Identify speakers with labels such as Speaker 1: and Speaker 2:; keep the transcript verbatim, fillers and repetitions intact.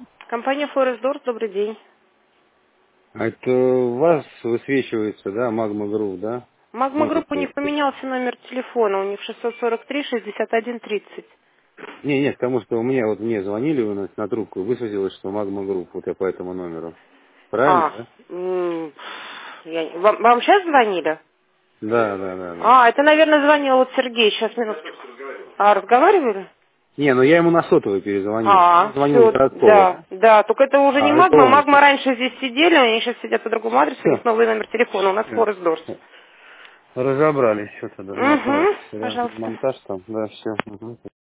Speaker 1: Компания Форестдор, добрый день.
Speaker 2: А это у вас высвечивается, да, Магма Групп, да?
Speaker 1: Магма
Speaker 2: Может
Speaker 1: Групп, у них
Speaker 2: быть.
Speaker 1: поменялся номер телефона, у них шестьсот сорок три шестьдесят один тридцать.
Speaker 2: Не, нет, потому что у меня, вот мне звонили у нас на трубку, высветилось, что Магма Групп, вот я по этому номеру. Правильно,
Speaker 1: А,
Speaker 2: да?
Speaker 1: м, я не- вам, вам сейчас звонили?
Speaker 2: Да, да, да, да.
Speaker 1: А, это, наверное, звонил вот Сергей, сейчас минуточку. А, разговаривали?
Speaker 2: Не, ну я ему на сотовый перезвонил. Он
Speaker 1: А,
Speaker 2: звонил из
Speaker 1: все,
Speaker 2: городского,
Speaker 1: да,
Speaker 2: да?
Speaker 1: да, только это уже не
Speaker 2: А, это
Speaker 1: Магма,
Speaker 2: он,
Speaker 1: Магма
Speaker 2: значит.
Speaker 1: раньше здесь сидели, они сейчас сидят по другому адресу, у них
Speaker 2: Все,
Speaker 1: новый номер телефона, у нас Форестдор.
Speaker 2: все. Разобрались, что-то, да, на
Speaker 1: Угу,
Speaker 2: монтаж
Speaker 1: пожалуйста.
Speaker 2: там, да, все.